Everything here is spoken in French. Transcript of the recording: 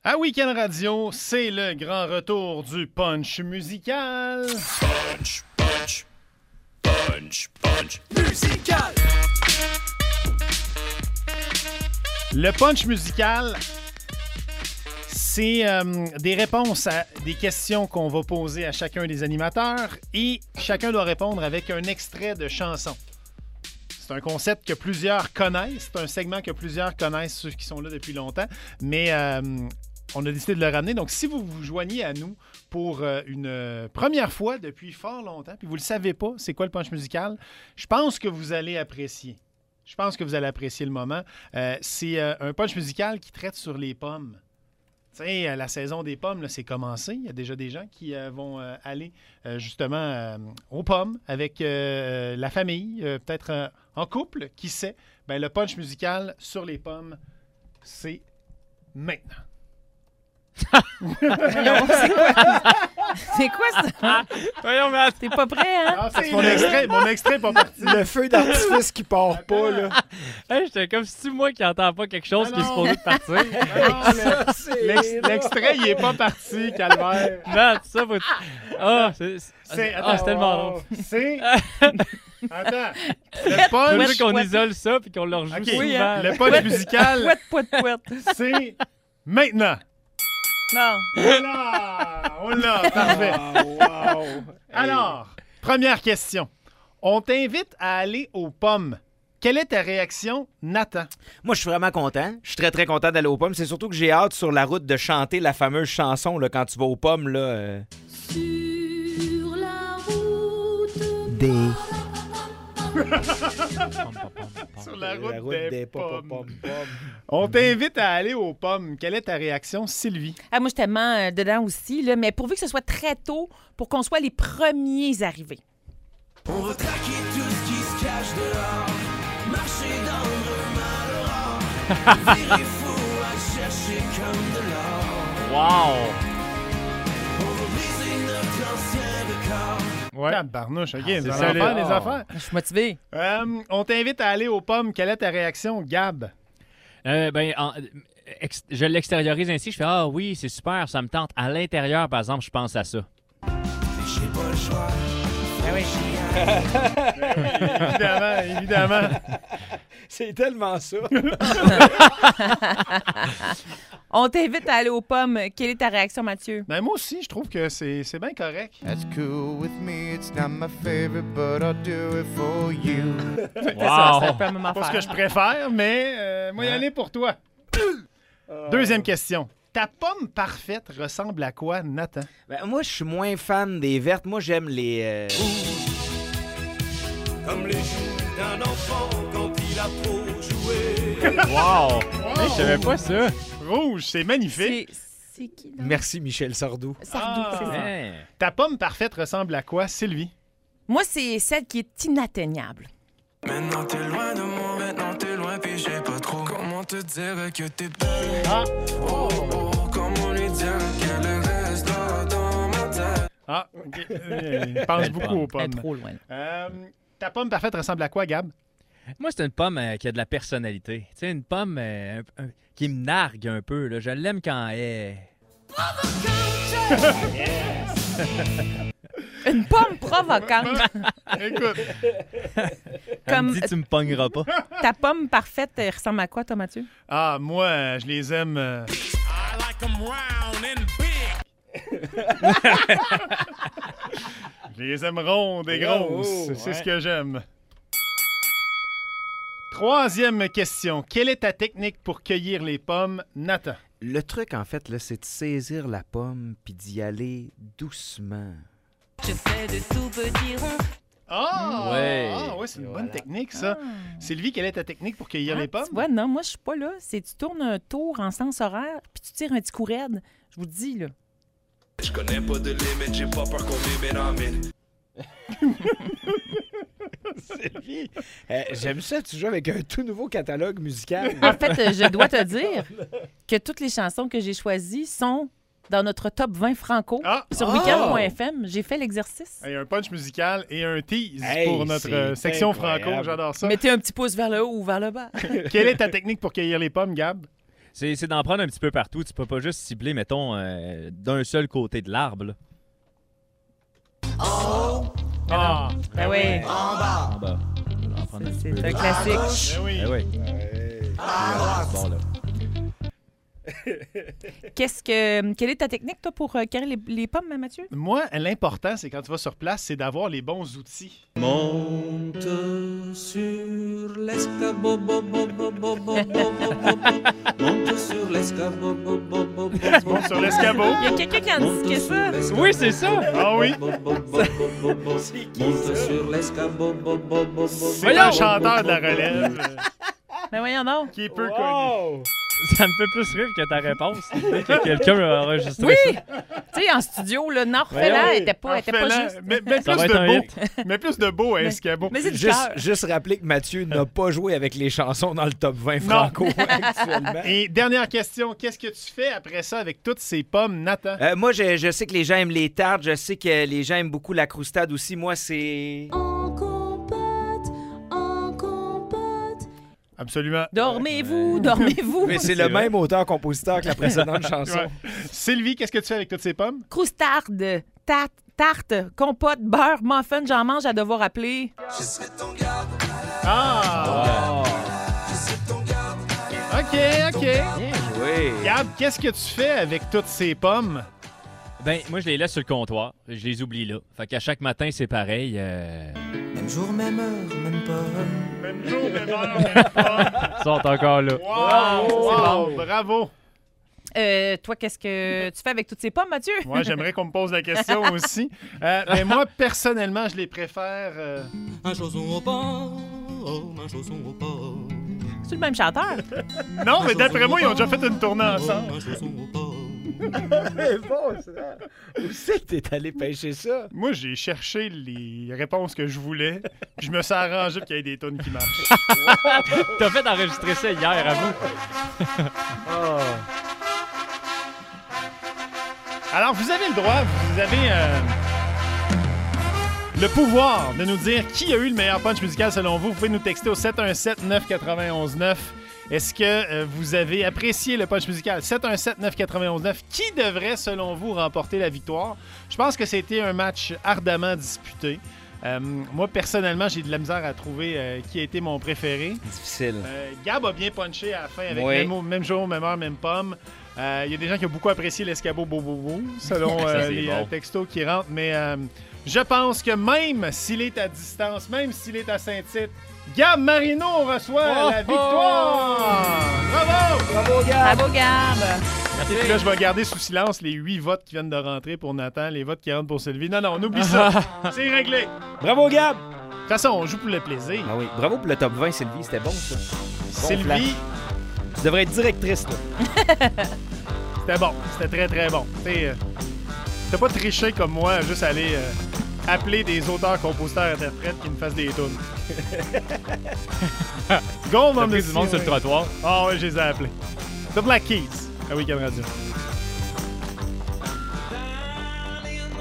À Week-end Radio, c'est le grand retour du punch musical. Punch, punch, punch, punch musical. Le punch musical, c'est des réponses à des questions qu'on va poser à chacun des animateurs et chacun doit répondre avec un extrait de chanson. C'est un concept que plusieurs connaissent, c'est un segment que plusieurs connaissent, ceux qui sont là depuis longtemps, mais on a décidé de le ramener. Donc, si vous vous joignez à nous pour une première fois depuis fort longtemps, puis vous ne le savez pas, c'est quoi le punch musical, je pense que vous allez apprécier. Je pense que vous allez apprécier le moment. C'est un punch musical qui traite sur les pommes. Tu sais, la saison des pommes, là, c'est commencé. Il y a déjà des gens qui vont aller justement aux pommes avec la famille, peut-être en couple, qui sait. Ben, le punch musical sur les pommes, c'est maintenant. C'est quoi ça? Voyons, mais T'es pas prêt, hein? Ah, c'est mon extrait n'est pas parti. Le feu d'artifice qui part pas, là. hey, j'étais comme si c'est moi qui entends pas quelque chose qui est supposé de partir. L'extrait, il est pas parti, Calvaire. Non, ça faut... Ah, c'est tellement long. C'est... Attends. Le Faut punch... dire qu'on isole ça puis qu'on le rejoue OK, souvent. le punch musical, Pouette, pouette, pouette. c'est maintenant. Non. On l'a, parfait. Wow. Alors, première question. On t'invite à aller aux pommes. Quelle est ta réaction, Nathan? Moi, je suis vraiment content. Je suis très, très content d'aller aux pommes. C'est surtout que j'ai hâte sur la route de chanter la fameuse chanson là, quand tu vas aux pommes. Là, Sur la route Des... Sur la route, des pommes. pommes. On t'invite à aller aux pommes. Quelle est ta réaction, Sylvie? Ah, moi, je suis tellement dedans aussi, là, mais pourvu que ce soit très tôt pour qu'on soit les premiers arrivés. On va traquer tout ce qui se cache dehors. Marcher dans le malheur. Virer fou à chercher comme de l'or. Wow! On va briser notre ancien record. Ouais. Tabarnouche, OK. c'est Vous allez solide. faire les affaires. Je suis motivée. On t'invite à aller aux pommes. Quelle est ta réaction, Gab? Je l'extériorise ainsi. Je fais « Ah oui, c'est super, ça me tente. » À l'intérieur, par exemple, je pense à ça. J'ai pas le choix. Ah oui. Évidemment. C'est tellement ça. On t'invite à aller aux pommes. Quelle est ta réaction, Mathieu? Ben, moi aussi, je trouve que c'est bien correct. That's cool with me, it's not my favorite, but I'll do it for you. C'est un peu la même Pas ce affaire. que je préfère, mais moi, y aller pour toi. Deuxième question. Ta pomme parfaite ressemble à quoi, Nathan? Ben, moi, je suis moins fan des vertes. Moi, j'aime les... Comme les joues d'un enfant quand il a trop joué. Wow! Hey, je savais pas ça. Rouge, c'est magnifique. C'est qui, là? Merci, Michel Sardou. Sardou, c'est ça. Hey. Ta pomme parfaite ressemble à quoi, Sylvie? Moi, c'est celle qui est inatteignable. Maintenant t'es loin de moi, maintenant t'es loin, puis j'ai pas trop comment te dire que t'es belle. Ah, Oh, oh, comment lui dire qu'elle reste là dans ma tête. OK. Il pense beaucoup aux Elle est pommes. trop loin. Ta pomme parfaite ressemble à quoi, Gab? Moi, c'est une pomme qui a de la personnalité. Tu sais, une pomme qui me nargue un peu. Là. Je l'aime quand elle est... Une pomme provocante. Écoute, Elle Comme me dit, tu me pogneras pas. ta pomme parfaite elle ressemble à quoi, toi, Mathieu? moi, je les aime... I like 'em round and big. Je les aime rondes et grosses. C'est ce que j'aime. Troisième question. Quelle est ta technique pour cueillir les pommes, Nathan? Le truc, en fait, là, c'est de saisir la pomme puis d'y aller doucement. Je fais de tout petit rond. Ouais, c'est une bonne technique, ça. Sylvie, quelle est ta technique pour cueillir les pommes? Tu vois, non, moi, je suis pas là. C'est tu tournes un tour en sens horaire puis tu tires un petit coup raide. Je vous le dis, là. Je connais pas de limite, j'ai pas peur qu'on m'émène en mine. Sylvie, j'aime ça, tu joues avec un tout nouveau catalogue musical. En fait, je dois te dire que toutes les chansons que j'ai choisies sont dans notre top 20 franco sur weekend.fm. J'ai fait l'exercice. Hey, un punch musical et un tease Hey, pour notre c'est section incroyable. franco. J'adore ça. Mettez un petit pouce vers le haut ou vers le bas. Quelle est ta technique pour cueillir les pommes, Gab? C'est d'en prendre un petit peu partout. Tu peux pas juste cibler, mettons, d'un seul côté de l'arbre. Là. Ah! Ben oui, En bas. En prendre un petit c'est peu. un classique. Ben oui. Ben oui. Bon, là. Quelle est ta technique, toi, pour carrer les pommes, Mathieu? Moi, l'important, c'est quand tu vas sur place, c'est d'avoir les bons outils. Monte sur l'escabeau, monte sur l'escabeau, Bon, sur l'escabeau. Il y a quelqu'un qui a indiqué ça. Oui, c'est ça! Ah oui? Monte sur l'escabeau, C'est un chanteur de la relève Ben voyons donc. qui est peu connu. Ça me fait plus rire que ta réponse. L'idée que quelqu'un a enregistré Oui! ça. Tu sais, en studio, là, non, refais-la, elle était pas juste... Mais Ça va plus être un de hit. beau. Mais plus de beau à escabeau. Mais c'est du cœur. Juste rappeler que Mathieu n'a pas joué avec les chansons dans le top 20 franco actuellement. Et dernière question, qu'est-ce que tu fais après ça avec toutes ces pommes, Nathan? Moi, je sais que les gens aiment les tartes. Je sais que les gens aiment beaucoup la croustade aussi. Moi, c'est... En compote, en compote. Absolument. Dormez-vous, dormez-vous. Mais c'est le même auteur-compositeur que la précédente chanson. Ouais. Sylvie, qu'est-ce que tu fais avec toutes ces pommes? Croustarde, tarte, compote, beurre, muffin, j'en mange à devoir appeler. Ah! OK. Bien joué. Gab, qu'est-ce que tu fais avec toutes ces pommes? Ben, moi, je les laisse sur le comptoir. Je les oublie là. Fait qu'à chaque matin, c'est pareil. Même jour, même heure, même pomme. Même jour, même heure, même pomme. Ils sont encore là. Wow! Bravo! Toi, qu'est-ce que tu fais avec toutes ces pommes, Mathieu? Moi, j'aimerais qu'on me pose la question aussi. Mais moi, personnellement, je les préfère... Un chausson au port, un chausson au port. C'est le même chanteur. Non, mais d'après moi, ils ont déjà fait une tournée ensemble. Un chausson au port. C'est bon, ça. Où c'est que t'es allé pêcher ça? Moi, j'ai cherché les réponses que je voulais, puis je me suis arrangé pour qu'il y ait des tunes qui marchent. T'as fait enregistrer ça hier, à vous. Alors, vous avez le droit, vous avez le pouvoir de nous dire qui a eu le meilleur punch musical selon vous. Vous pouvez nous texter au 717-991-9. Est-ce que vous avez apprécié le punch musical? 717-991-9. Qui devrait, selon vous, remporter la victoire? Je pense que c'était un match ardemment disputé. Moi, personnellement, j'ai de la misère à trouver qui a été mon préféré. Difficile. Gab a bien punché à la fin avec Oui. même jour, même heure, même pomme. Il y a des gens qui ont beaucoup apprécié l'escabeau bobo, selon Ça, c'est les bon. textos qui rentrent. Mais je pense que même s'il est à distance, même s'il est à Saint-Tite, Gab Marino reçoit la victoire! Bravo! Bravo, gars! Bravo, Gab. Et puis là, je vais garder sous silence les 8 votes qui viennent de rentrer pour Nathan, les votes qui rentrent pour Sylvie. Non, on oublie ça. C'est réglé. Bravo, Gab! De toute façon, on joue pour le plaisir. Ah oui. Bravo pour le top 20, Sylvie. C'était bon, ça. Sylvie, Tu devrais être directrice, là. c'était bon. C'était très, très bon. T'as pas triché comme moi, juste aller appeler des auteurs, compositeurs, interprètes qui me fassent des tunes. Gold T'as on the pris du monde sur le trottoir. Ah ouais, je les ai appelés. The Black Keys, à Weekend Radio.